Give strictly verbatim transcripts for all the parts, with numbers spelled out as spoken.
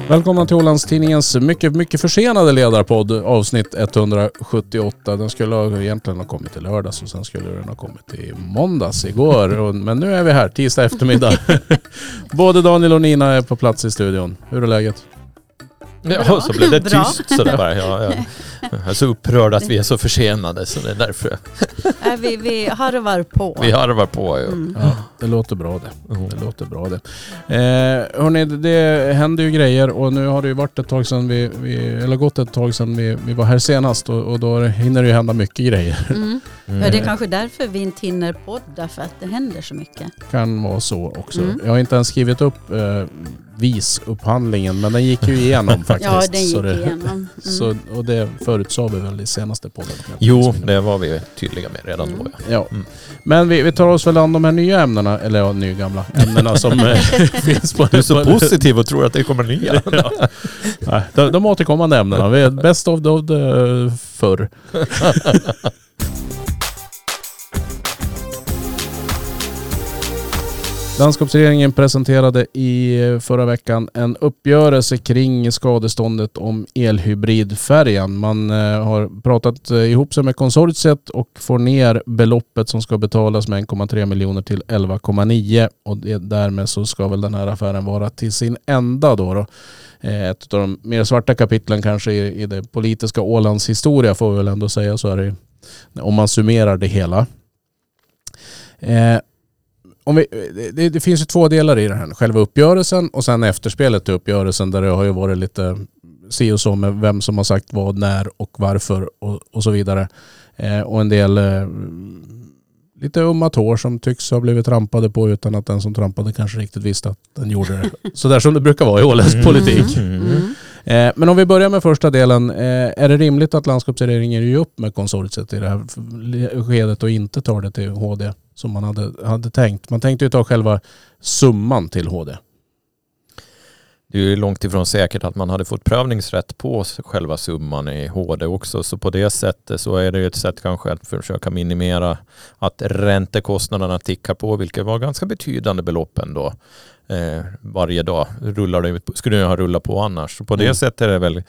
Välkomna till Ålandstidningens mycket, mycket försenade ledarpodd, avsnitt etthundrasjuttioåtta. Den skulle ha egentligen ha kommit i lördags och sen skulle den ha kommit i måndags igår. Men nu är vi här, tisdag eftermiddag. Både Daniel och Nina är på plats i studion. Hur är läget? Ja, så blev det tyst sådär bara. Ja, ja. Jag är så upprörd att vi är så försenade, så det är därför. Äh, vi, vi harvar på. Vi harvar på, ju. Mm. Ja, det låter bra det. Det låter bra det. Eh, hörrni, det händer ju grejer och nu har det ju varit ett tag sedan vi, vi eller gått ett tag sedan vi, vi var här senast och, och då hinner det ju hända mycket grejer. Mm. Mm. Ja, det är kanske därför vi inte hinner podda, för att det händer så mycket. Kan vara så också. Mm. Jag har inte ens skrivit upp eh, visupphandlingen, men den gick ju igenom faktiskt. Ja, den gick så det, igenom. Mm. Så, och det förutsade vi väl i senaste podden. Jo, det var vi tydliga med redan mm. då. Ja. Ja. Mm. Men vi, vi tar oss väl an de här nya ämnena, eller ja, nya gamla ämnena som finns på... Du är så positiv och tror att det kommer nya. Ja. Nej, de, de återkommande ämnena. Vi är best of the, the förr. Landskapsregeringen presenterade i förra veckan en uppgörelse kring skadeståndet om elhybridfärjan. Man har pratat ihop sig med konsortiet och får ner beloppet som ska betalas med en komma tre miljoner till elva komma nio, och det, därmed så ska väl den här affären vara till sin ända då. då. Ett av de mer svarta kapitlen kanske i, i det politiska Ålands historia, får vi väl ändå säga, så är det, om man summerar det hela. Eh, Om vi, det, det finns ju två delar i det här. Själva uppgörelsen och sen efterspelet till uppgörelsen, där det har ju varit lite si och så med vem som har sagt vad, när och varför och, och så vidare. Eh, och en del eh, lite umma tår som tycks ha blivit trampade på utan att den som trampade kanske riktigt visste att den gjorde det. Så där som det brukar vara i åländsk politik. Mm. Mm. Eh, men om vi börjar med första delen. Eh, är det rimligt att landskapsregeringen ger upp med konsortiet i det här skedet och inte tar det till H D? Som man hade, hade tänkt. Man tänkte ju ta själva summan till H D. Det är ju långt ifrån säkert att man hade fått prövningsrätt på själva summan i H D också. Så på det sättet så är det ju ett sätt kanske att försöka minimera att räntekostnaderna tickar på, vilket var ganska betydande belopp ändå. Eh, varje dag rullar det, skulle det ha rullat på annars. Så på det mm. sättet är det väl,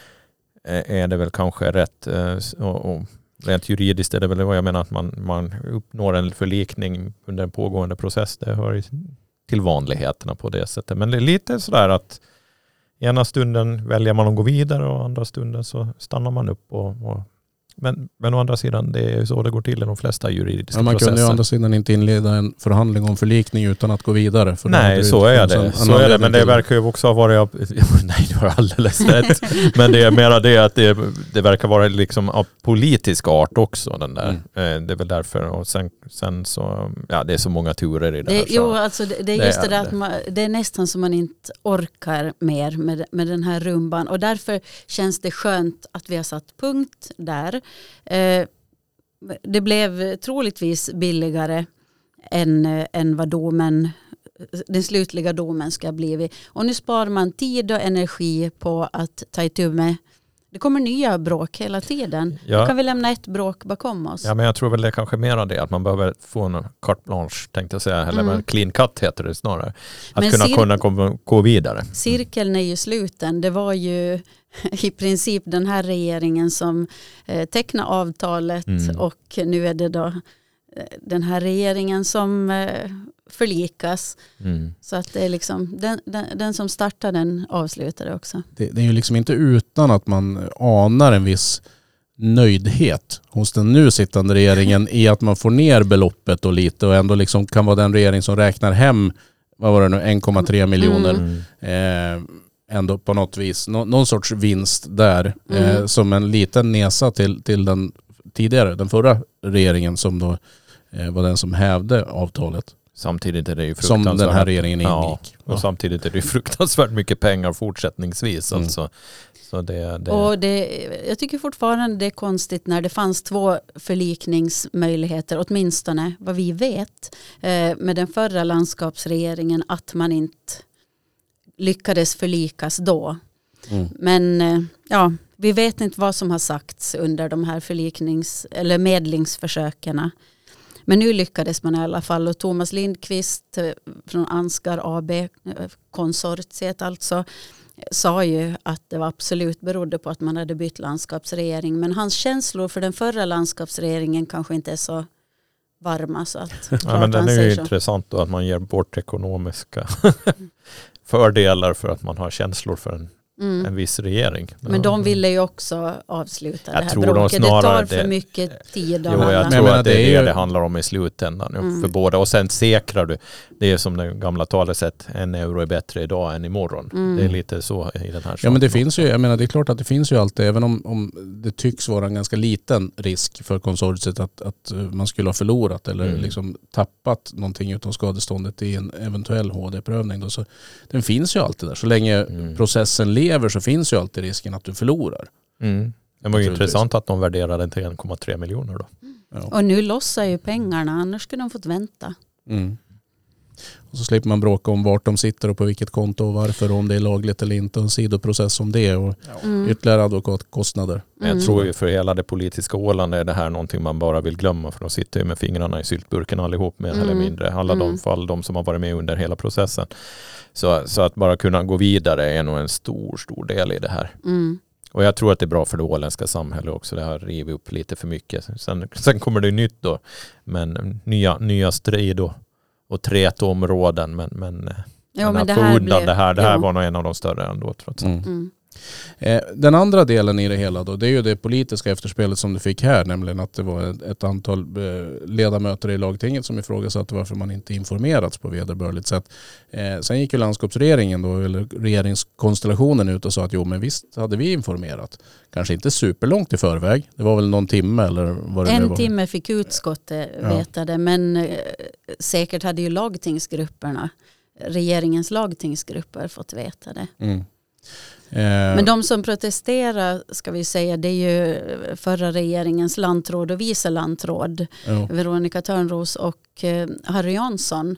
är det väl kanske rätt eh, och, och rent juridiskt är det väl vad jag menar, att man, man uppnår en förlikning under en pågående process. Det hör till vanligheterna på det sättet. Men det är lite sådär att ena stunden väljer man att gå vidare och andra stunden så stannar man upp. Och, och, men, men å andra sidan, det är så det går till i de flesta juridiska ja, man processer. Man kunde ju å andra sidan inte inleda en förhandling om förlikning utan att gå vidare. För nej, så är det. Så är det. Men det verkar ju också ha varit... Nej, det var alldeles rätt. Men det är mera det att det, det verkar vara liksom av politisk art också. Den där. Mm. Det är väl därför. Och sen, sen så... Ja, det är så många turer i det, det här. Jo, alltså det, det är just det, det där att man, det är nästan som man inte orkar mer med, med den här rumban. Och därför känns det skönt att vi har satt punkt där. Eh, det blev troligtvis billigare än, än vad domen, den slutliga domen ska bli. Och nu sparar man tid och energi på att ta itu med. Det kommer nya bråk hela tiden. Ja. Då kan vi lämna ett bråk bakom oss. Ja, men jag tror väl det är kanske mer av det. Att man behöver få en carte blanche, tänkte jag säga. Eller mm. clean cut heter det snarare. Att men kunna, cir- kunna gå, gå vidare. Cirkeln är ju sluten. Det var ju i princip den här regeringen som eh, tecknade avtalet. Mm. Och nu är det då eh, den här regeringen som eh, förlikas. Mm. Så att det är liksom den, den, den som startar den avslutar det också. Det, det är ju liksom inte utan att man anar en viss nöjdhet hos den nu sittande regeringen i att man får ner beloppet och lite och ändå liksom kan vara den regering som räknar hem, vad var det nu, en komma tre miljoner mm. eh, ändå på något vis, Nå, någon sorts vinst där mm. eh, som en liten nesa till, till den tidigare, den förra regeringen som då eh, var den som hävde avtalet. Samtidigt är det ju fruktansvärt. Som den här regeringen ingick. Ja, och ja. Samtidigt är det ju fruktansvärt mycket pengar fortsättningsvis. Mm. Alltså. Så det, det... Och det, jag tycker fortfarande det är konstigt när det fanns två förlikningsmöjligheter, åtminstone vad vi vet, eh, med den förra landskapsregeringen, att man inte lyckades förlikas då. Mm. Men eh, ja, vi vet inte vad som har sagts under de här förliknings- eller medlingsförsökerna. Men nu lyckades man i alla fall, och Thomas Lindqvist från Ansgar A B, konsortiet alltså, sa ju att det var absolut berodde på att man hade bytt landskapsregering. Men hans känslor för den förra landskapsregeringen kanske inte är så varma. Så att, ja, men den är ju intressant då, att man ger bort ekonomiska fördelar för att man har känslor för en, mm. en viss regering. Men de ville ju också avsluta jag det här tror bråket. De det tar det, för mycket tid. Jo, jag tror att det är det det handlar om i slutändan. Mm. För båda. Och sen säkrar du. Det är som den gamla talesätt, en euro är bättre idag än imorgon. Mm. Det är lite så i den här Ja, men det finns ju, jag menar det är klart att det finns ju alltid, även om, om det tycks vara en ganska liten risk för konsortiet att, att man skulle ha förlorat eller mm. liksom tappat någonting utom skadeståndet i en eventuell H D-prövning. Då, så den finns ju alltid där. Så länge mm. processen lever så finns ju alltid risken att du förlorar. Mm. Det var ju intressant att de värderade den till en komma tre miljoner då. Ja. Och nu lossar ju pengarna, annars skulle de fått vänta. Mm. Och så slipper man bråka om vart de sitter och på vilket konto och varför, och om det är lagligt eller inte, och en sidoprocess om det och mm. ytterligare advokatkostnader. Mm. Jag tror ju för hela det politiska Åland är det här någonting man bara vill glömma, för de sitter ju med fingrarna i syltburken allihop mer mm. eller mindre. Alla mm. de fall, de som har varit med under hela processen. Så, så att bara kunna gå vidare är nog en stor, stor del i det här. Mm. Och jag tror att det är bra för det åländska samhället också. Det har rivit upp lite för mycket. Sen, sen kommer det nytt då. Men nya, nya strid och, och trätområden. Men, men, ja, men att det få här undan blev, det här. Det här ja. var nog en av de större ändå trots allt. Mm. Mm. Den andra delen i det hela då, det är ju det politiska efterspelet som du fick här, nämligen att det var ett antal ledamöter i lagtinget som ifrågasatte varför man inte informerats på vederbörligt sätt. Sen gick ju landskapsregeringen då, eller regeringskonstellationen ut och sa att jo, men visst hade vi informerat. Kanske inte superlångt i förväg. Det var väl någon timme eller vad det En var. timme fick utskottet veta det, men eh, säkert hade ju lagtingsgrupperna, regeringens lagtingsgrupper fått veta det. Mm. Men de som protesterar, ska vi säga, det är ju förra regeringens lantråd och vice lantråd, ja. Veronica Törnros och Harry Jansson.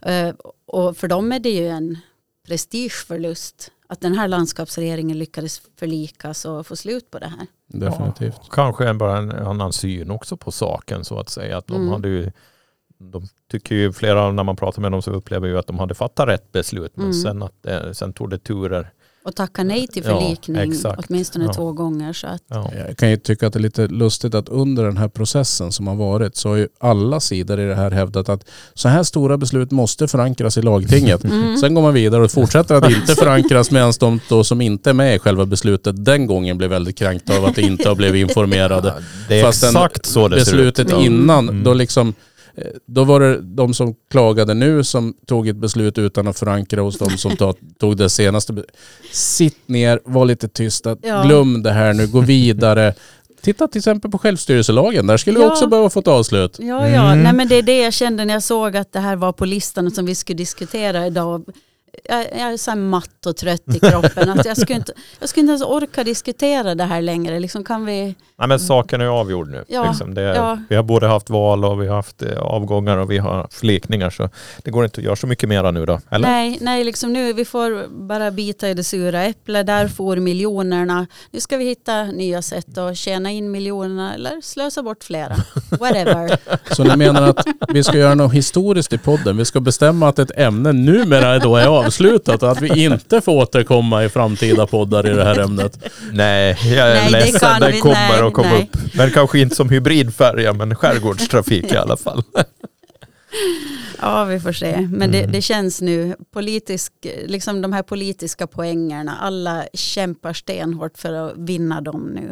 Och för dem är det ju en prestigeförlust att den här landskapsregeringen lyckades förlikas och få slut på det här. Definitivt. Ja, kanske bara en annan syn också på saken, så att säga. Att de mm. hade ju, de tycker ju flera, när man pratar med dem så upplever ju att de hade fattat rätt beslut, men mm. sen, att, sen tog det turer. Och tacka nej till förlikning ja, åtminstone ja. två gånger. Så att... ja. Jag kan ju tycka att det är lite lustigt att under den här processen som har varit så har ju alla sidor i det här hävdat att så här stora beslut måste förankras i lagtinget. Mm. Sen går man vidare och fortsätter att inte förankras, medan de då som inte är med i själva beslutet den gången blir väldigt kränkt av att det inte har blivit informerade. Ja, det är Fast exakt så det beslutet ser ut. innan, mm. då liksom Då var det de som klagade nu som tog ett beslut utan att förankra hos de som tog det senaste. Sitt ner, var lite tysta, ja. glöm det här nu, gå vidare. Titta till exempel på självstyrelselagen, där skulle ja. vi också behöva få ett avslut. Ja, ja. Mm. Nej, men det är det jag kände när jag såg att det här var på listan som vi skulle diskutera idag. Jag, jag är så matt och trött i kroppen. Att jag, skulle inte, jag skulle inte ens orka diskutera det här längre. Liksom kan vi... Nej, men saken är avgjord nu. Ja, liksom det, ja. Vi har både haft val och vi har haft avgångar och vi har flikningar. Så det går inte att göra så mycket mera nu då, eller? Nej, nej liksom nu vi får bara bita i det sura äpplet. Där får miljonerna. Nu ska vi hitta nya sätt att tjäna in miljonerna eller slösa bort flera. Whatever. Så ni menar att vi ska göra något historiskt i podden? Vi ska bestämma att ett ämne numera då är avslutat och att vi inte får återkomma i framtida poddar i det här ämnet? Nej, jag är nej, ledsen. Den kommer nej, att komma nej. upp. Men kanske inte som hybridfärja, men skärgårdstrafik i alla fall. Ja, vi får se. Men mm. det, det känns nu politisk, liksom de här politiska poängerna. Alla kämpar stenhårt för att vinna dem nu.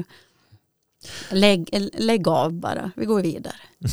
Lägg, lägg av bara. Vi går vidare.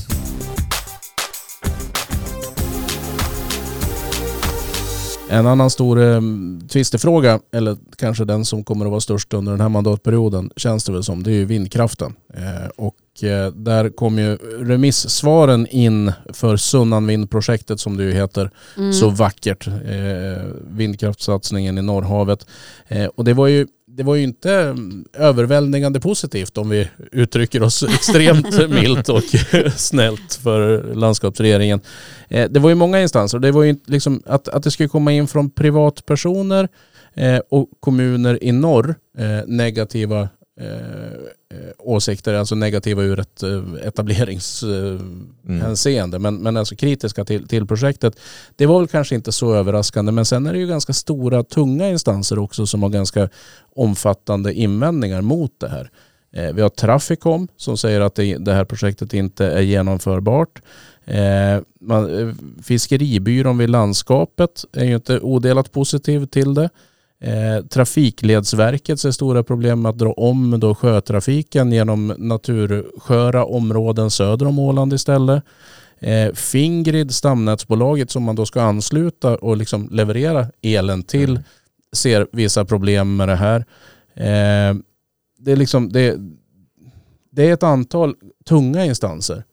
En annan stor eh, tvistefråga, eller kanske den som kommer att vara störst under den här mandatperioden, känns det väl som, det är ju vindkraften. Eh, och eh, där kom ju remissvaren in för Sunnanvindprojektet, som det ju heter, mm. så vackert, eh, vindkraftsatsningen i Norrhavet. Eh, och det var ju Det var ju inte överväldigande positivt, om vi uttrycker oss extremt milt och snällt för landskapsregeringen. Det var ju många instanser. Det var ju liksom att, att det skulle komma in från privatpersoner och kommuner i norr negativa eh, åsikter, alltså negativa ur ett eh, etableringshänseende, eh, mm. men, men alltså kritiska till, till projektet. Det var väl kanske inte så överraskande, men sen är det ju ganska stora, tunga instanser också som har ganska omfattande invändningar mot det här. Eh, vi har Traficom som säger att det, det här projektet inte är genomförbart. Eh, man, Fiskeribyrån vid landskapet är ju inte odelat positiv till det. Eh, Trafikledsverket ser stora problem med att dra om då sjötrafiken genom natursköra områden söder om Åland istället. Eh, Fingrid, stamnätsbolaget som man då ska ansluta och liksom leverera elen till, mm. ser vissa problem med det här. Eh, det, är liksom, det, det är ett antal tunga instanser.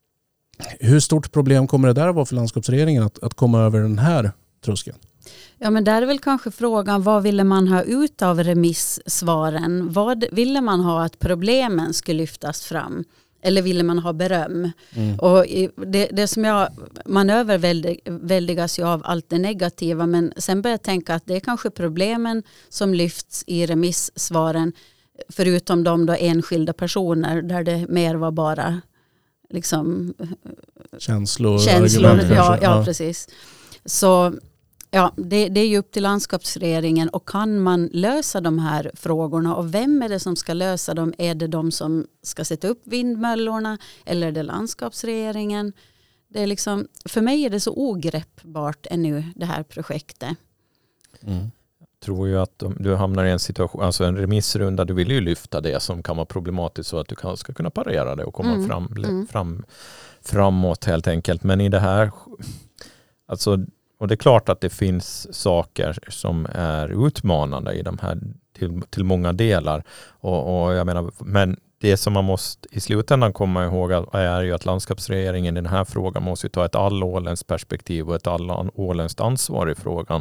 Hur stort problem kommer det där vara för landskapsregeringen att, att komma över den här tröskeln? Ja, men där är väl kanske frågan, vad ville man ha ut av remissvaren? Vad ville man ha att problemen skulle lyftas fram? Eller ville man ha beröm? Mm. Och det, det som jag, man överväldigas ju av allt det negativa, men sen börjar jag tänka att det är kanske problemen som lyfts i remissvaren, förutom de då enskilda personer där det mer var bara liksom känslor, känslor argument, ja, ja, ja, precis. Så ja, det, det är ju upp till landskapsregeringen, och kan man lösa de här frågorna, och vem är det som ska lösa dem? Är det de som ska sätta upp vindmöllorna eller är det landskapsregeringen? Det är liksom, för mig är det så ogreppbart ännu det här projektet. Mm. Jag tror ju att om du hamnar i en situation, alltså en remissrunda, du vill ju lyfta det som kan vara problematiskt så att du kan, ska kunna parera det och komma mm. Fram, mm. Fram, framåt helt enkelt. Men i det här, alltså, och det är klart att det finns saker som är utmanande i de här till, till många delar. Och, och jag menar, men det som man måste i slutändan komma ihåg är ju att landskapsregeringen i den här frågan måste ta ett allåländskt perspektiv och ett allåländskt ansvar i frågan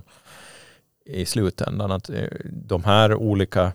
i slutändan. Att de här olika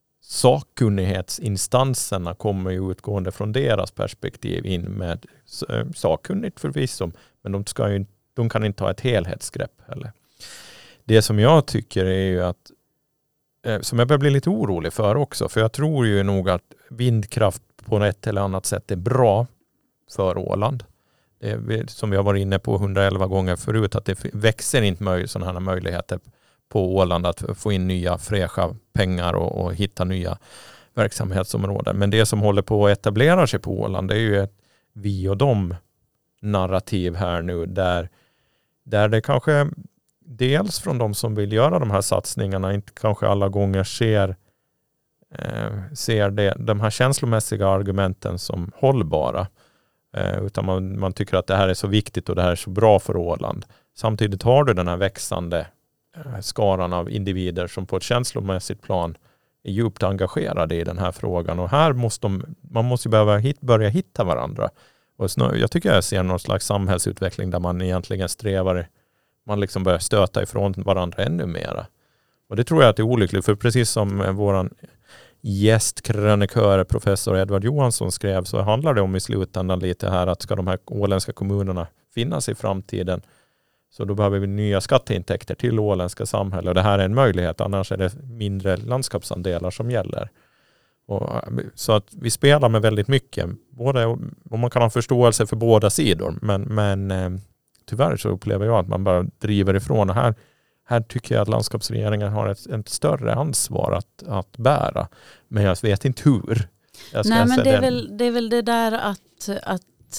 sakkunnighetsinstanserna kommer ju utgående från deras perspektiv in med sakkunnigt förvisso, men de ska ju de kan inte ha ett helhetsgrepp heller. Det som jag tycker är ju att, som jag börjar bli lite orolig för också, för jag tror ju nog att vindkraft på ett eller annat sätt är bra för Åland. Det är, som vi har varit inne på hundraelva gånger förut, att det växer inte möj- sådana här möjligheter på Åland att få in nya fräscha pengar och, och hitta nya verksamhetsområden. Men det som håller på att etablera sig på Åland, det är ju ett vi och dem narrativ här nu, där Där det kanske dels från de som vill göra de här satsningarna inte kanske alla gånger ser, eh, ser det, de här känslomässiga argumenten som hållbara. Eh, utan man, man tycker att det här är så viktigt och det här är så bra för Åland. Samtidigt har du den här växande eh, skaran av individer som på ett känslomässigt plan är djupt engagerade i den här frågan. Och här måste de, man måste ju behöva hit, börja hitta varandra. Och jag tycker jag ser någon slags samhällsutveckling där man egentligen strävar, man liksom börjar stöta ifrån varandra ännu mera. Och det tror jag att det är olyckligt, för precis som våran gästkrönikör professor Edvard Johansson skrev, så handlar det om i slutändan lite här att ska de här åländska kommunerna finnas i framtiden, så då behöver vi nya skatteintäkter till åländska samhälle, och det här är en möjlighet, annars är det mindre landskapsandelar som gäller. Och, så att vi spelar med väldigt mycket, både, och man kan ha förståelse för båda sidor, men, men eh, tyvärr så upplever jag att man bara driver ifrån. Och här, här tycker jag att landskapsregeringen har ett, ett större ansvar att, att bära, men jag vet inte hur. Jag Nej, men det är, väl, det är väl det där att, att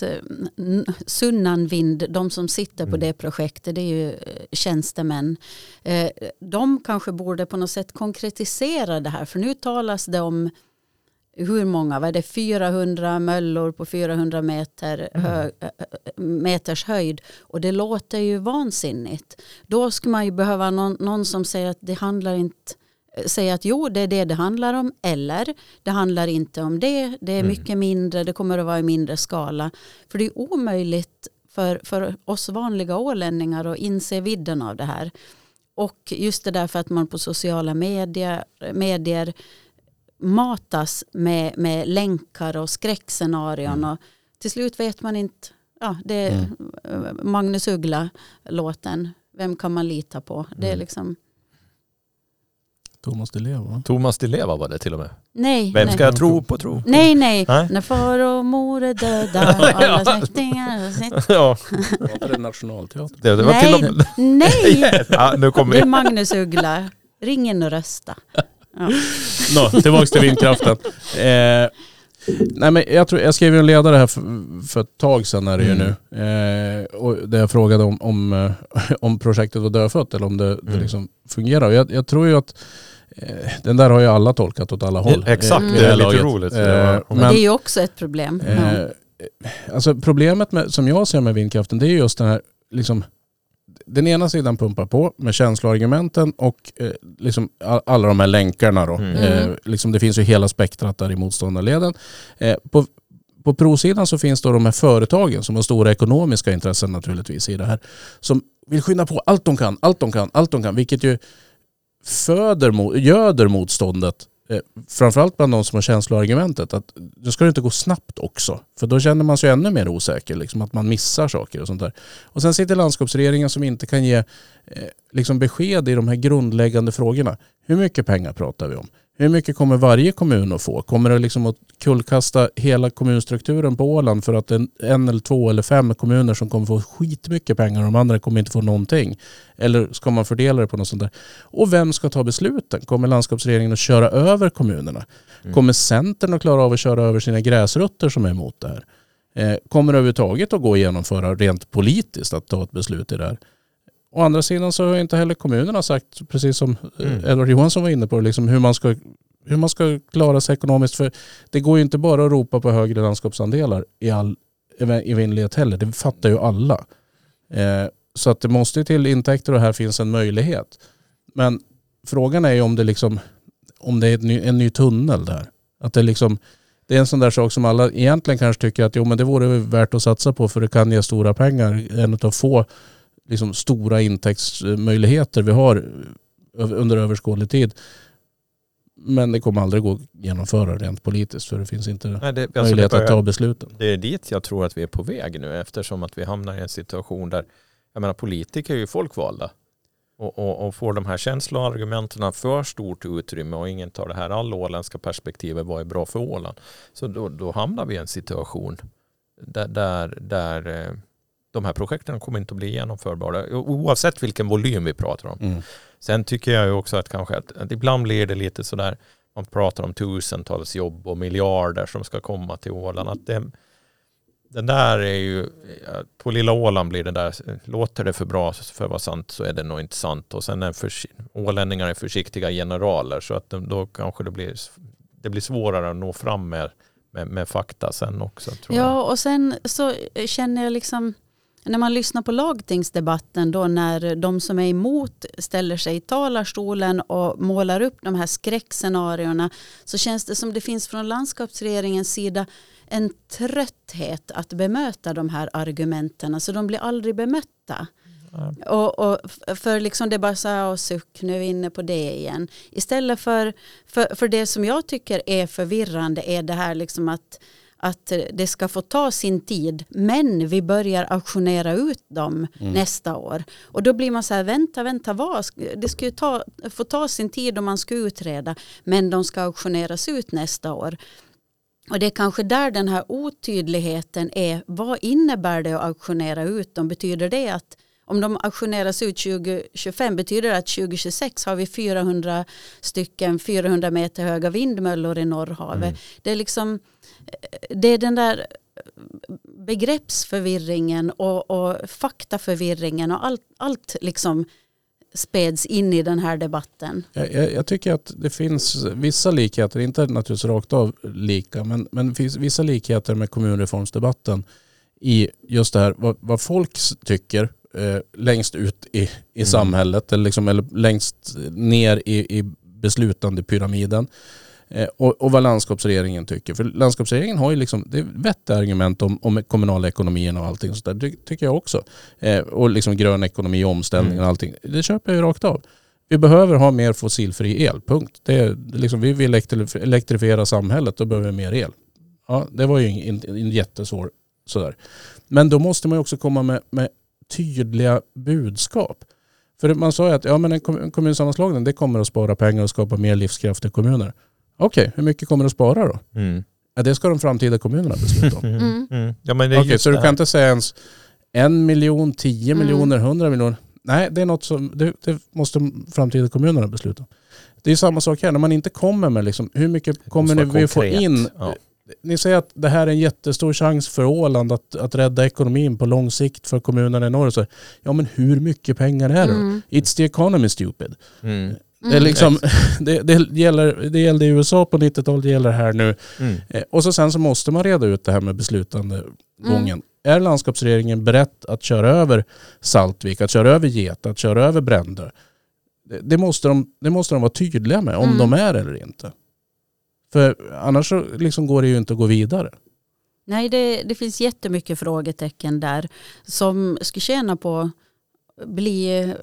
Sunnanvind, de som sitter på mm. det projektet, det är ju tjänstemän. De kanske borde på något sätt konkretisera det här, för nu talas det om hur många, vad är det, fyrahundra möllor på fyrahundra meter hö, mm. meters höjd, och det låter ju vansinnigt. Då skulle man ju behöva någon, någon som säger att det handlar inte, säger att jo, det är det det handlar om, eller det handlar inte om det, det är mm. mycket mindre, det kommer att vara i mindre skala. För det är omöjligt för, för oss vanliga ålänningar att inse vidden av det här. Och just det där för att man på sociala medier, medier matas med, med länkar och skräckscenarion, mm. och till slut vet man inte, ja, det är mm. Magnus Uggla låten, vem kan man lita på? Det är liksom Thomas Di Leva. Thomas Di Leva var det till och med. Nej. Vem nej. ska jag tro på tro? Nej, nej. nej. När far och mor är döda och alla släktingar sitter. Ja. Var det Nationalteatern? Det, det var Nej, till och med... nej. ja, nu kommer Det är Magnus Uggla. Ring in och rösta. Ja. Nå, tillbaka till vindkraften. Eh, nej men jag, tror, jag skrev en ledare här för, för ett tag sedan är det ju nu. Eh, och där jag frågade om, om, om projektet var dödfött eller om det, mm. det liksom fungerar. Jag, jag tror ju att eh, den där har ju alla tolkat åt alla håll. Det, exakt, mm. det är lite roligt. Eh, men, men det är ju också ett problem. Eh, ja. Alltså problemet med, som jag ser med vindkraften, det är just den här liksom, den ena sidan pumpar på med känsloargumenten och eh, liksom alla de här länkarna då. Mm. Eh, liksom det finns ju hela spektrat där i motståndarleden. Eh, på, på pro-sidan så finns då de här företagen som har stora ekonomiska intressen naturligtvis i det här. Som vill skynda på allt de kan, allt de kan, allt de kan. Vilket ju föder, göder motståndet. Eh, framförallt bland de som har känsloargumentet att det ska inte gå snabbt också, för då känner man sig ännu mer osäker, liksom att man missar saker och sånt där. Och sen sitter landskapsregeringen som inte kan ge eh, liksom besked i de här grundläggande frågorna. Hur mycket pengar pratar vi om? Hur mycket kommer varje kommun att få? Kommer det liksom att kullkasta hela kommunstrukturen på Åland för att en, en eller två eller fem kommuner som kommer få skitmycket pengar och de andra kommer inte få någonting? Eller ska man fördela det på något sånt där? Och vem ska ta besluten? Kommer landskapsregeringen att köra över kommunerna? Mm. Kommer Centern att klara av att köra över sina gräsrötter som är emot det här? Eh, kommer det överhuvudtaget att gå att genomföra rent politiskt att ta ett beslut i det här? Å andra sidan så har inte heller kommunerna sagt, precis som mm. Edvard Johansson var inne på, liksom hur, man ska, hur man ska klara sig ekonomiskt. För det går ju inte bara att ropa på högre landskapsandelar i all evinnerlighet heller. Det fattar ju alla. Eh, så att det måste till intäkter och här finns en möjlighet. Men frågan är ju om det, liksom, om det är en ny, en ny tunnel där. Att det, liksom, det är en sån där sak som alla egentligen kanske tycker att jo, men det vore värt att satsa på för det kan ge stora pengar. En av få liksom stora intäktsmöjligheter vi har under överskådlig tid. Men det kommer aldrig gå att genomföra rent politiskt för det finns inte Nej, det, alltså möjlighet det börjar, att ta besluten. Det är dit jag tror att vi är på väg nu eftersom att vi hamnar i en situation där jag menar, politiker är ju folkvalda och, och, och får de här känsloargumenten för stort utrymme och ingen tar det här all åländska perspektivet vad är bra för Åland. Så då, då hamnar vi i en situation där, där, där de här projekten kommer inte att bli genomförbara oavsett vilken volym vi pratar om. Mm. Sen tycker jag ju också att kanske att, att ibland blir det lite sådär, man pratar om tusentals jobb och miljarder som ska komma till Åland. Att det, det där är ju, på lilla Åland blir det där, låter det för bra för att vara sant så är det nog inte sant. Och sen är för, ålänningar är försiktiga generaler så att de, då kanske det blir, det blir svårare att nå fram med, med, med fakta sen också. Tror ja, jag. Och sen så känner jag liksom när man lyssnar på lagtingsdebatten då när de som är emot ställer sig i talarstolen och målar upp de här skräckscenarierna så känns det som det finns från landskapsregeringens sida en trötthet att bemöta de här argumenten. Så de blir aldrig bemötta. Mm. Och, och för liksom det bara så här och suck, nu är vi inne på det igen. Istället för, för, för det som jag tycker är förvirrande är det här liksom att att det ska få ta sin tid men vi börjar auktionera ut dem mm. nästa år. Och då blir man så här, vänta, vänta, vad? Det ska ju ta, få ta sin tid om man ska utreda men de ska auktioneras ut nästa år. Och det är kanske där den här otydligheten är. Vad innebär det att auktionera ut dem? Betyder det att om de auktioneras ut tjugo tjugofem betyder det att tjugo tjugosex har vi fyrahundra stycken fyrahundra meter höga vindmöllor i Norrhavet. Mm. Det är liksom det är den där begreppsförvirringen och, och faktaförvirringen och allt, allt liksom späds in i den här debatten. Jag, jag, jag tycker att det finns vissa likheter, inte naturligtvis rakt av lika, men, men det finns vissa likheter med kommunreformsdebatten i just det här vad, vad folk tycker eh, längst ut i, i mm. samhället eller, liksom, eller längst ner i, i beslutande pyramiden. Eh, och, och vad landskapsregeringen tycker. För landskapsregeringen har ju liksom, det är vettiga argument om, om kommunala ekonomin och allting sånt där. Det tycker jag också. Eh, och liksom grön ekonomi, omställning och allting. Det köper jag ju rakt av. Vi behöver ha mer fossilfri el, punkt. Det är, liksom, vi vill elektrifiera samhället, då behöver vi mer el. Ja, det var ju en, en jättesvår sådär. Men då måste man ju också komma med, med tydliga budskap. För man sa ju att ja, men en kommun, kommunsammanslagning, det kommer att spara pengar och skapa mer livskraftiga kommuner. Okej, okay, hur mycket kommer det att spara då? Mm. Ja, det ska de framtida kommunerna besluta om. Mm. Mm. Ja, men det är okay, så du kan inte säga ens en miljon, tio mm. miljoner, hundra miljoner. Nej, det är något som det, det måste framtida kommunerna besluta om. Det är samma sak här. När man inte kommer med liksom, hur mycket kommer ni vi få in? Ja. Ni säger att det här är en jättestor chans för Åland att, att rädda ekonomin på lång sikt för kommunerna i norr. Så, ja, men hur mycket pengar är det? Mm. It's the economy, stupid. Mm. Det, är liksom, det, det, gäller, det gällde i U S A på nittiotalet, det gäller här nu. Mm. Eh, och så sen så måste man reda ut det här med beslutande gången. Mm. Är landskapsregeringen beredd att köra över Saltvik, att köra över Get, att köra över Brändö? Det, det, måste de, det måste de vara tydliga med, om mm. de är eller inte. För annars så liksom går det ju inte att gå vidare. Nej, det, det finns jättemycket frågetecken där som skulle tjäna på att bli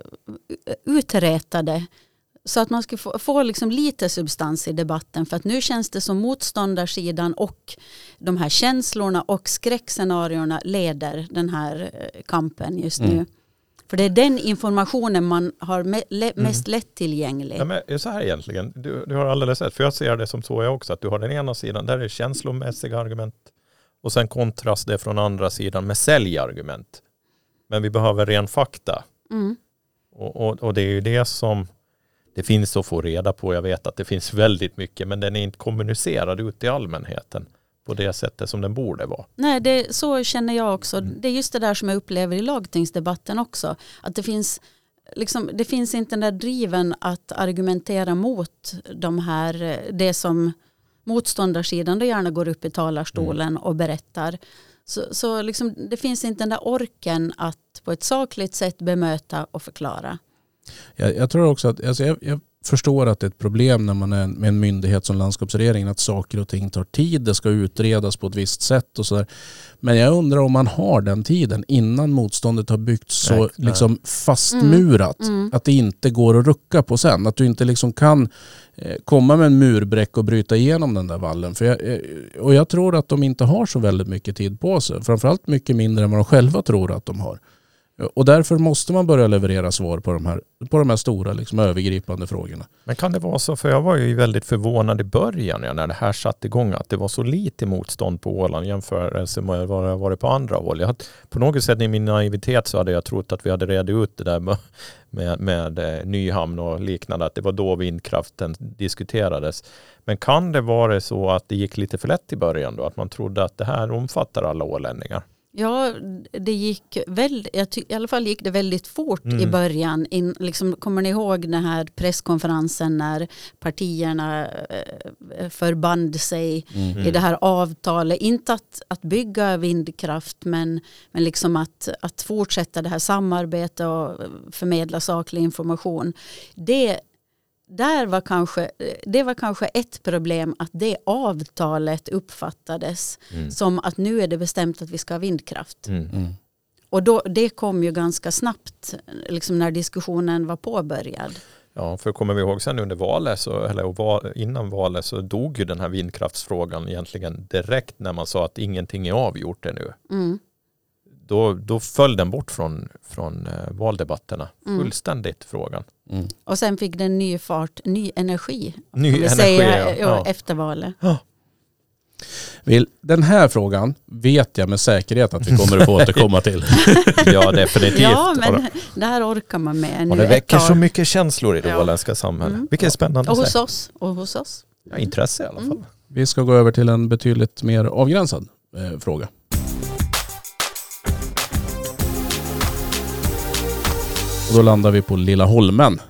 uträtade. Så att man ska få, få liksom lite substans i debatten. För att nu känns det som motståndarsidan och de här känslorna och skräckscenarierna leder den här kampen just nu. Mm. För det är den informationen man har me- le- mest mm. lättillgänglig. Ja, men så här egentligen, du, du har alldeles rätt. För jag ser det som så jag också. Att du har den ena sidan, där är känslomässiga argument. Och sen kontrast det från andra sidan med säljargument. Men vi behöver ren fakta. Mm. Och, och, och det är ju det som det finns att få reda på. Jag vet att det finns väldigt mycket, men den är inte kommunicerad ut till allmänheten på det sättet som den borde vara. Nej, det, så känner jag också. Mm. Det är just det där som jag upplever i lagtingsdebatten också. Att det finns, liksom, det finns inte den där driven att argumentera mot de här, det som motståndarsidan då gärna går upp i talarstolen mm. och berättar. Så, så liksom, det finns inte den där orken att på ett sakligt sätt bemöta och förklara. Jag, jag tror också att alltså jag, jag förstår att det är ett problem när man är med en myndighet som landskapsregeringen att saker och ting tar tid, det ska utredas på ett visst sätt och sådär. Men jag undrar om man har den tiden innan motståndet har byggts så nej, liksom fastmurat mm, mm. att det inte går att rucka på sen. Att du inte liksom kan eh, komma med en murbräck och bryta igenom den där vallen. För jag, eh, och jag tror att de inte har så väldigt mycket tid på sig. Framförallt mycket mindre än vad de själva tror att de har. Och därför måste man börja leverera svar på de här, på de här stora liksom, övergripande frågorna. Men kan det vara så? För jag var ju väldigt förvånad i början ja, när det här satt igång att det var så lite motstånd på Åland jämfört med vad det varit på andra håll. Jag hade, på något sätt i min naivitet så hade jag trott att vi hade redat ut det där med, med, med Nyhamn och liknande. Att det var då vindkraften diskuterades. Men kan det vara så att det gick lite för lätt i början då? Att man trodde att det här omfattar alla ålänningar? Ja, det gick väldigt, jag ty- i alla fall gick det väldigt fort mm. i början. In, liksom, kommer ni ihåg den här presskonferensen när partierna eh, förband sig mm. i det här avtalet? Inte att, att bygga vindkraft men, men liksom att, att fortsätta det här samarbetet och förmedla saklig information. Det Där var kanske, det var kanske ett problem att det avtalet uppfattades mm. som att nu är det bestämt att vi ska ha vindkraft. Mm. Mm. Och då, det kom ju ganska snabbt liksom när diskussionen var påbörjad. Ja, för kommer vi ihåg sen under valet, så, eller innan valet så dog ju den här vindkraftsfrågan egentligen direkt när man sa att ingenting är avgjort ännu. Mm. Då, då föll den bort från, från eh, valdebatterna. Mm. Fullständigt frågan. Mm. Och sen fick den ny fart, ny energi. Ny energi, säga, ja. ja. Efter valet. Ja. Vill, den här frågan vet jag med säkerhet att vi kommer att få återkomma till. Ja, definitivt. Ja, men det här orkar man med. Nu och det väcker så mycket känslor i det ja. åländska samhället. Mm. Vilket är spännande. Och hos oss. Och hos oss. Ja, intresse i alla fall. Mm. Vi ska gå över till en betydligt mer avgränsad eh, fråga. Och då landar vi på Lilla Holmen.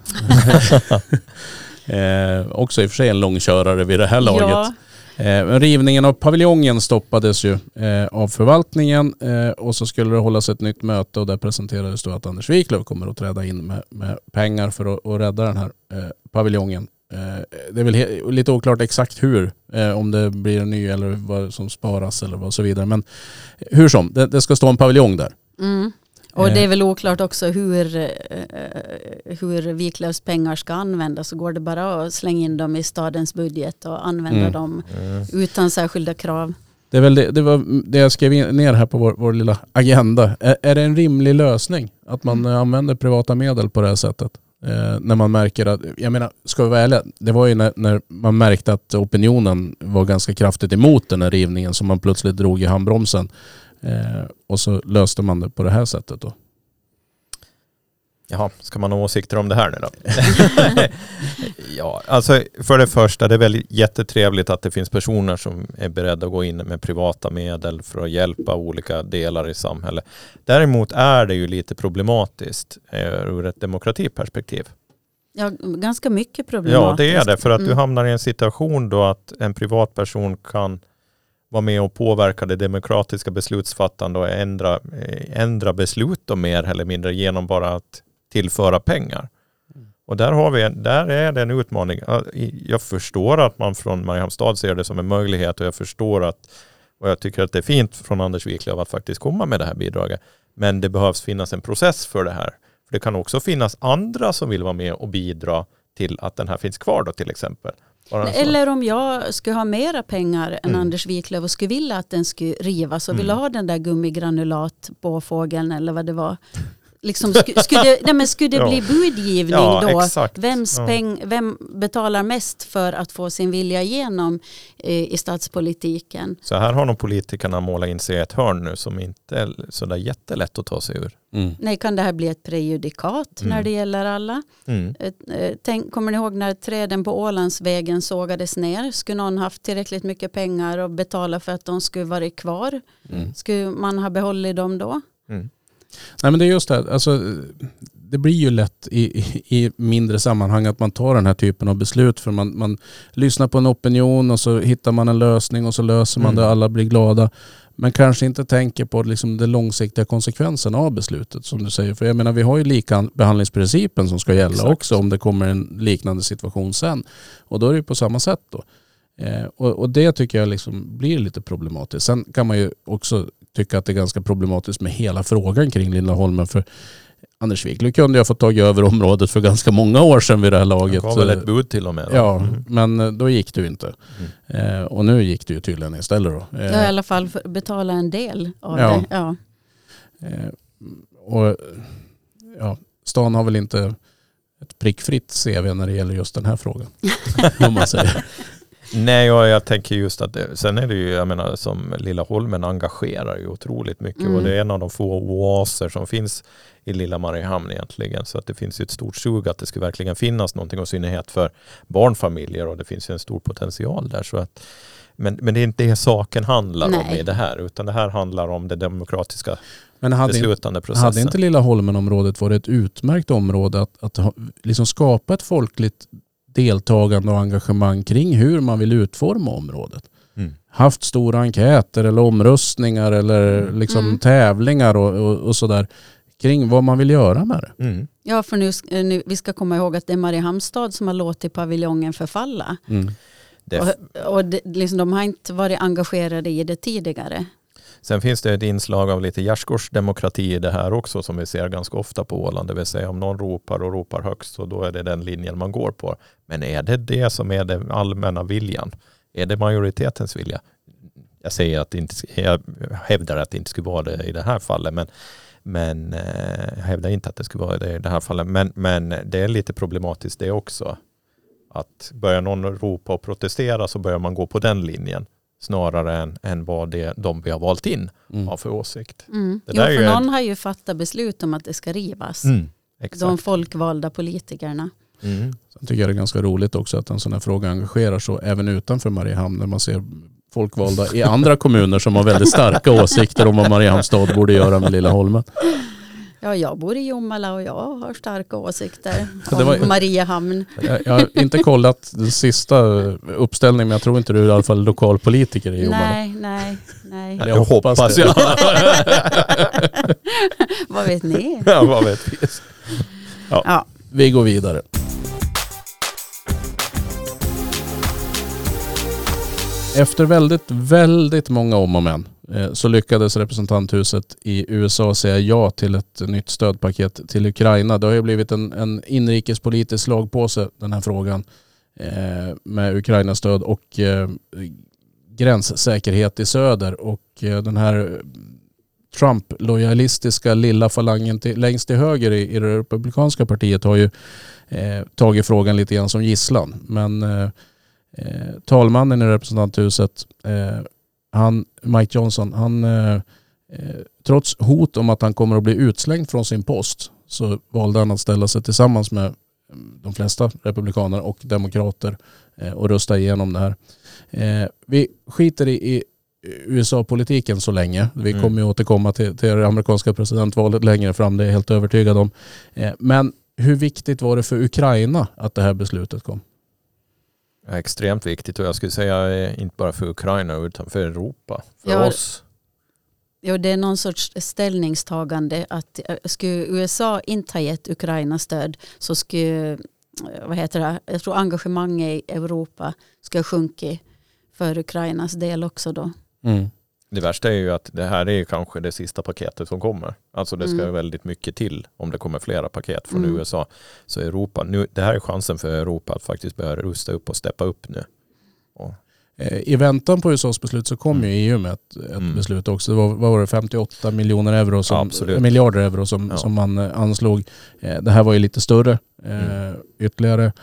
eh, också i och för sig en långkörare vid det här laget. Ja. Eh, rivningen av paviljongen stoppades ju eh, av förvaltningen eh, och så skulle det hållas ett nytt möte och där presenterades då att Anders Wiklöf kommer att träda in med, med pengar för att, att rädda den här eh, paviljongen. Eh, det är väl he- lite oklart exakt hur, eh, om det blir en ny eller vad som sparas eller vad så vidare. Men hur som, det, det ska stå en paviljong där. Mm. Och det är väl oklart också hur, hur Wiklöfs pengar ska användas. Så går det bara att slänga in dem i stadens budget och använda mm. dem mm. utan särskilda krav. Det är väl det, det var det jag skrev ner här på vår, vår lilla agenda. Är, är det en rimlig lösning att man mm. använder privata medel på det här sättet? Eh, när man märker att, jag menar, ska vi vara ärliga, det var ju när, när man märkte att opinionen var ganska kraftigt emot den här rivningen som man plötsligt drog i handbromsen. Eh, och så löste man det på det här sättet då. Jaha, ska man ha åsikter om det här nu då? Ja, alltså för det första, det är väl jättetrevligt att det finns personer som är beredda att gå in med privata medel för att hjälpa olika delar i samhället. Däremot är det ju lite problematiskt ur ett demokratiperspektiv. Ja, ganska mycket problematiskt. Ja, det är det. För att mm. du hamnar i en situation då att en privatperson kan vara med och påverka det demokratiska beslutsfattande och ändra, ändra beslut då mer eller mindre genom bara att tillföra pengar. Mm. Och där, har vi en, där är det en utmaning. Jag förstår att man från Mariehamnstad ser det som en möjlighet och jag förstår att, och jag tycker att det är fint från Anders Wiklöf att faktiskt komma med det här bidraget. Men det behövs finnas en process för det här. För det kan också finnas andra som vill vara med och bidra till att den här finns kvar då till exempel. Eller om jag skulle ha mera pengar än mm. Anders Wiklöf och skulle vilja att den skulle rivas och mm. ville ha den där gummigranulat på fågeln eller vad det var. Liksom, skulle, skulle det, nej men skulle det ja. bli budgivning ja, då? Exakt. Vems ja. peng, vem betalar mest för att få sin vilja igenom eh, i statspolitiken? Så här har nog politikerna målat in sig i ett hörn nu som inte är så där jättelätt att ta sig ur. Mm. Nej, kan det här bli ett prejudikat mm. när det gäller alla? Mm. Tänk, kommer ni ihåg när träden på Ålandsvägen sågades ner? Skulle någon haft tillräckligt mycket pengar och betala för att de skulle vara kvar? Mm. Skulle man ha behållit dem då? Mm. Nej, men det är just det. Alltså, det blir ju lätt i, i, i mindre sammanhang att man tar den här typen av beslut för man, man lyssnar på en opinion och så hittar man en lösning och så löser man mm. det, alla blir glada. Men kanske inte tänker på liksom de långsiktiga konsekvenserna av beslutet som du säger. För jag menar, vi har ju lika behandlingsprincipen som ska gälla Exakt. också om det kommer en liknande situation sen. Och då är det på samma sätt då. Eh, och, och det tycker jag liksom blir lite problematiskt. Sen kan man ju också tycka att det är ganska problematiskt med hela frågan kring Lindholmen. För Anders Wiklöf kunde jag få tag över området för ganska många år sedan vid det här laget. Det var väl ett bud till och med. Då. Ja, mm. men då gick det ju inte. Mm. Eh, och nu gick det ju tydligen istället då. Eh, ja, i alla fall betala en del av ja. det. Ja. Eh, och ja, stan har väl inte ett prickfritt C V när det gäller just den här frågan. Om man säger. Nej, jag, jag tänker just att det, sen är det ju, jag menar, som Lilla Holmen engagerar ju otroligt mycket mm. och det är en av de få oaser som finns i Lilla Mariehamn egentligen, så att det finns ju ett stort sug att det ska verkligen finnas någonting, och synnerhet för barnfamiljer, och det finns ju en stor potential där, så att, men, men det är inte det saken handlar Nej. om i det här, utan det här handlar om det demokratiska men hade beslutande processen. Hade inte Lilla Holmen-området varit ett utmärkt område att, att ha, liksom skapa ett folkligt deltagande och engagemang kring hur man vill utforma området. Mm. Haft stora enkäter eller omröstningar eller liksom mm. tävlingar och, och, och sådär kring vad man vill göra med det. Mm. Ja, för nu, nu vi ska komma ihåg att det är Mariehamnstad som har låtit paviljongen förfalla. Mm. Och, och det, liksom, de har inte varit engagerade i det tidigare. Sen finns det ett inslag av lite gärdsgårdsdemokrati i det här också som vi ser ganska ofta på Åland. Det vill säga om någon ropar och ropar högst, så då är det den linjen man går på. Men är det det som är den allmänna viljan? Är det majoritetens vilja? Jag säger att det inte, jag hävdar att det inte skulle vara det i det här fallet. Men, men jag hävdar inte att det skulle vara det i det här fallet. Men, men det är lite problematiskt det också. Att börjar någon ropa och protestera så börjar man gå på den linjen. Snarare än, än vad det, de vi har valt in mm. har för åsikt. Mm. Det jo, för någon en... har ju fattat beslut om att det ska rivas. Mm, de folkvalda politikerna. Mm. Sen tycker jag det är ganska roligt också att en sån här fråga engagerar så även utanför Mariehamn, när man ser folkvalda i andra kommuner som har väldigt starka åsikter om vad Mariehamnstad borde göra med Lilla Holmen. Ja, jag bor i Jomala och jag har starka åsikter om var, Mariehamn. Jag, jag har inte kollat den sista uppställningen, men jag tror inte du är i alla fall lokalpolitiker i Jomala. Nej, nej, nej. Jag, jag hoppas, hoppas jag. Vad vet ni? Ja, vad vet vi? Ja, ja. Vi går vidare. Efter väldigt, väldigt många om och men så lyckades representanthuset i U S A säga ja till ett nytt stödpaket till Ukraina. Det har ju blivit en, en inrikespolitisk slagpåse, den här frågan, eh, med Ukraina-stöd. Och eh, gränssäkerhet i söder, och eh, den här Trump-lojalistiska lilla falangen till, längst till höger i, i det republikanska partiet har ju eh, tagit frågan lite grann som gisslan. Men eh, eh, talmannen i representanthuset, eh, han, Mike Johnson, han eh, eh, trots hot om att han kommer att bli utslängd från sin post, så valde han att ställa sig tillsammans med de flesta republikaner och demokrater eh, och rösta igenom det här. Eh, vi skiter i, i U S A-politiken så länge. Vi mm. kommer ju återkomma till, till det amerikanska presidentvalet längre fram, det är jag helt övertygad om. Eh, men hur viktigt var det för Ukraina att det här beslutet kom? Extremt viktigt, och jag skulle säga inte bara för Ukraina utan för Europa, för ja, oss. Ja, det är någon sorts ställningstagande att skulle U S A inte ha gett Ukraina stöd, så skulle, vad heter det, jag tror engagemanget i Europa skulle sjunka för Ukrainas del också då. Mm. Det värsta är ju att det här är kanske det sista paketet som kommer. Alltså det ska mm. väldigt mycket till om det kommer flera paket från mm. U S A. Så Europa, nu, det här är chansen för Europa att faktiskt börja rusta upp och steppa upp nu. Och i väntan på U S A:s beslut så kom mm. ju E U med ett, ett mm. beslut också. Det var, vad var det, femtioåtta miljoner euro som, ja, miljarder euro som, ja. som man anslog. Det här var ju lite större, mm. ytterligare.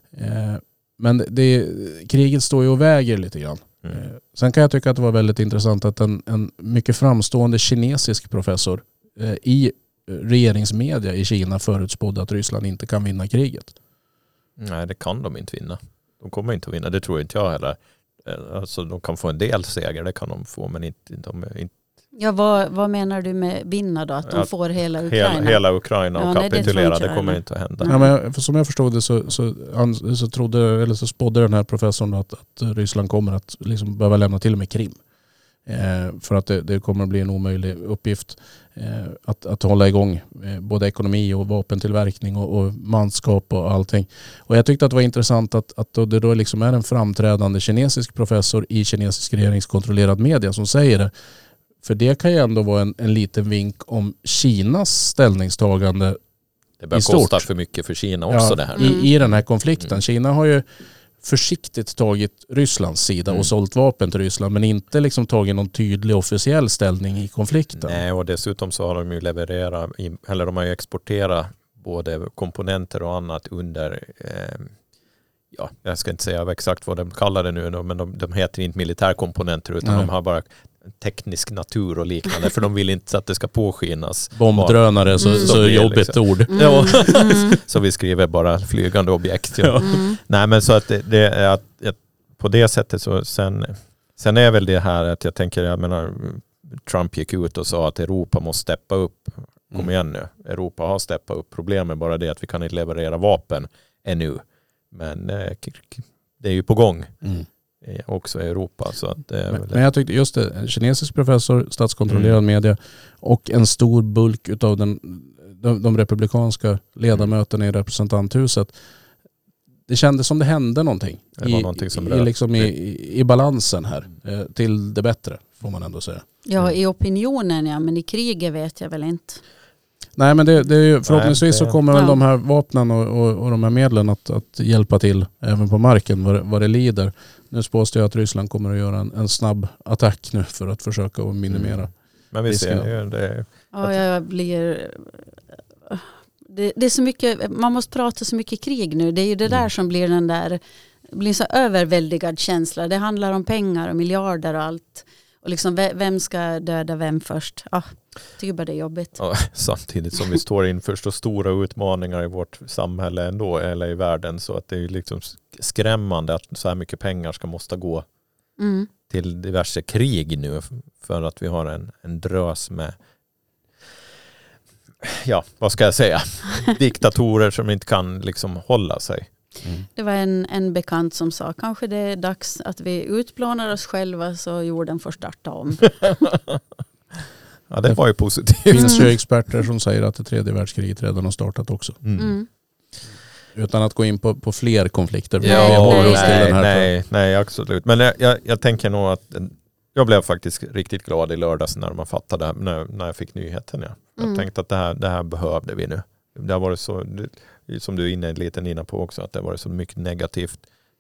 Men det, kriget står ju och väger lite grann. Mm. Sen kan jag tycka att det var väldigt intressant att en, en mycket framstående kinesisk professor i regeringsmedia i Kina förutspådde att Ryssland inte kan vinna kriget. Nej, det kan de inte vinna. De kommer inte att vinna, det tror inte jag heller. Alltså de kan få en del seger, det kan de få, men inte... De är inte... Ja, vad, vad menar du med vinna då? Att de ja, får hela Ukraina? Hela, hela Ukraina och ja, kapitulera, nej, det, det kommer inte att hända. Ja, men för som jag förstod det så, så, så, trodde, eller så spådde den här professorn att, att Ryssland kommer att liksom behöva lämna till och med Krim. Eh, för att det, det kommer att bli en omöjlig uppgift eh, att, att hålla igång eh, både ekonomi och vapentillverkning och, och manskap och allting. Och jag tyckte att det var intressant att, att det då liksom är en framträdande kinesisk professor i kinesisk regeringskontrollerad media som säger det. För det kan ju ändå vara en, en liten vink om Kinas ställningstagande. Det börjar kosta för mycket för Kina också, ja, det här. I, I den här konflikten. Mm. Kina har ju försiktigt tagit Rysslands sida mm. och sålt vapen till Ryssland, men inte liksom tagit någon tydlig officiell ställning i konflikten. Nej, och dessutom så har de ju levererat, eller de har ju exporterat både komponenter och annat under, eh, ja, jag ska inte säga exakt vad de kallar det nu, men de, de heter inte militärkomponenter utan Nej. de har bara teknisk natur och liknande, för de vill inte så att det ska påskinas. Bombdrönare, så, mm. så jobbigt liksom. Ord. Mm. Ja. Mm. Så vi skriver bara flygande objekt. Ja. Mm. Nej, men så att det, det är att, att på det sättet så sen, sen är väl det här att jag tänker, jag menar, Trump gick ut och sa att Europa måste steppa upp. Kom mm. igen nu. Europa har steppat upp. Problemet är bara det att vi kan inte leverera vapen ännu. Men eh, det är ju på gång. Mm. också i Europa. Så att det är men, men jag tyckte just det, en kinesisk professor, statskontrollerad mm. media och en stor bulk utav den, de, de republikanska ledamöterna mm. i representanthuset. Det kändes som det hände någonting. Det var i, någonting som i, liksom i, i balansen här. Eh, till det bättre, får man ändå säga. Ja, i opinionen, ja, men i kriget vet jag väl inte. Nej, men det, det är ju, förhoppningsvis så kommer väl ja. de här vapnen och, och, och de här medlen att, att hjälpa till även på marken vad, vad det lider. Nu spås det att Ryssland kommer att göra en, en snabb attack nu för att försöka att minimera. Mm. Men vi ser ju det. Ja, jag blir... Det, det är så mycket, man måste prata så mycket krig nu. Det är ju det där mm. som blir den där, blir så överväldigad känsla. Det handlar om pengar och miljarder och allt. Och liksom, vem ska döda vem först? Ja, tycker bara det är jobbigt. Ja, samtidigt som vi står inför så stora utmaningar i vårt samhälle ändå, eller i världen, så att det är liksom skrämmande att så här mycket pengar ska måste gå mm. till diverse krig nu, för att vi har en, en drös med, ja, vad ska jag säga, diktatorer som inte kan liksom hålla sig. Mm. Det var en, en bekant som sa, kanske det är dags att vi utplånar oss själva så jorden får starta om. Ja, det var ju positivt. Det finns ju experter som säger att det tredje världskriget redan har startat också. Mm. Mm. Utan att gå in på, på fler konflikter. Ja, nej, nej, nej, nej, absolut. Men jag, jag, jag tänker nog att jag blev faktiskt riktigt glad i lördags när man fattade, när, när jag fick nyheten. Ja. Jag mm. tänkte att det här, det här behövde vi nu. Det har varit så, som du är inne lite Nina på också, att det har varit så mycket negativt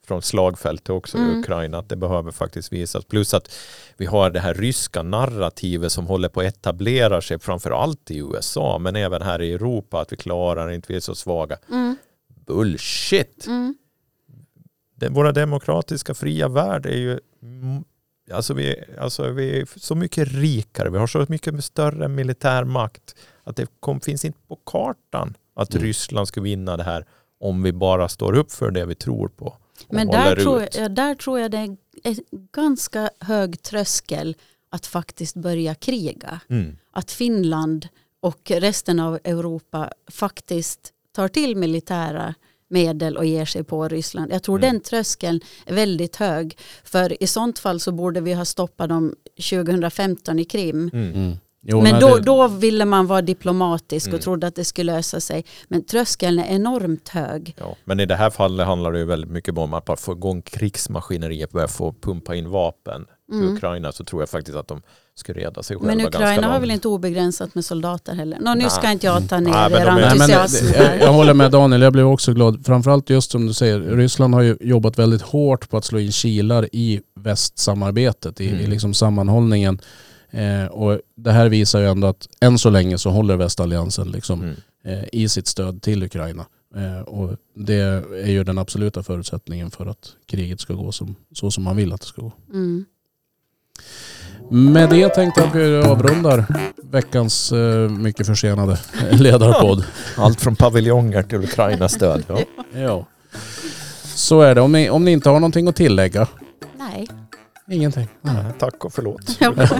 från slagfältet också mm. i Ukraina, att det behöver faktiskt visas. Plus att vi har det här ryska narrativet som håller på att etablera sig framförallt i U S A, men även här i Europa, att vi klarar inte, vi är så svaga. Mm. Bullshit! Mm. Det, våra demokratiska fria värld är ju alltså vi, alltså vi är så mycket rikare, vi har så mycket större militärmakt att det kom, finns inte på kartan att mm. Ryssland ska vinna det här om vi bara står upp för det vi tror på. Men där tror, jag, där tror jag det är en ganska hög tröskel att faktiskt börja kriga. Mm. Att Finland och resten av Europa faktiskt tar till militära medel och ger sig på Ryssland. Jag tror mm. den tröskeln är väldigt hög. För i sånt fall så borde vi ha stoppat dem tjugohundrafemton i Krim. Mm. Mm. Jo, men då, det... då ville man vara diplomatisk mm. och trodde att det skulle lösa sig. Men tröskeln är enormt hög. Ja, men i det här fallet handlar det ju väldigt mycket om att bara få igång krigsmaskineriet, börja få pumpa in vapen mm. i Ukraina, så tror jag faktiskt att de skulle reda sig själva. Men Ukraina har väl inte obegränsat med soldater heller? Nå, nu ska inte jag ta ner Nej, er entusiasm är... jag, jag håller med Daniel, jag blev också glad. Framförallt just som du säger, Ryssland har ju jobbat väldigt hårt på att slå in kilar i västsamarbetet, i, mm. i liksom sammanhållningen. Eh, och det här visar ju ändå att än så länge så håller västalliansen liksom, mm. eh, i sitt stöd till Ukraina. Eh, och det är ju den absoluta förutsättningen för att kriget ska gå som, så som man vill att det ska gå. Mm. Med det tänkte jag att vi avrundar veckans eh, mycket försenade ledarpodd. Allt från paviljonger till Ukrainas stöd. Ja. ja. Så är det. Om ni, om ni inte har någonting att tillägga. Nej. Ingenting. Nej, tack och förlåt.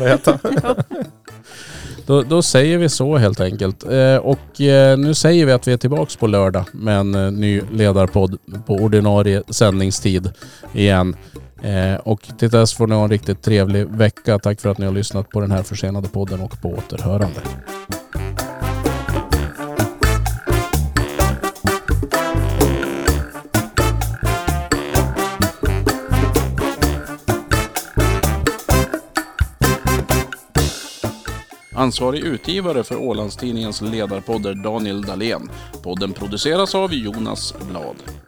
då, då säger vi så helt enkelt. Eh, och eh, nu säger vi att vi är tillbaka på lördag med en eh, ny ledarpodd på ordinarie sändningstid igen. Eh, och till dess får ni ha en riktigt trevlig vecka. Tack för att ni har lyssnat på den här försenade podden och på återhörande. Ansvarig utgivare för Ålandstidningens ledarpodd är Daniel Dahlén. Podden produceras av Jonas Blad.